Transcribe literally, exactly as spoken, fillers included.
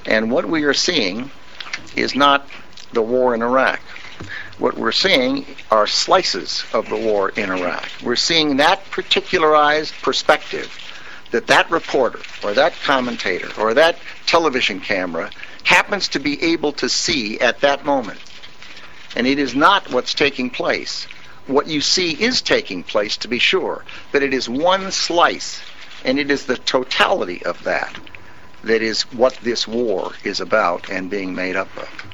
And what we are seeing is not the war in Iraq. What we're seeing are slices of the war in Iraq. We're seeing that particularized perspective that that reporter or that commentator or that television camera happens to be able to see at that moment. And it is not what's taking place. What you see is taking place, to be sure, but it is one slice, and it is the totality of that that is what this war is about and being made up of.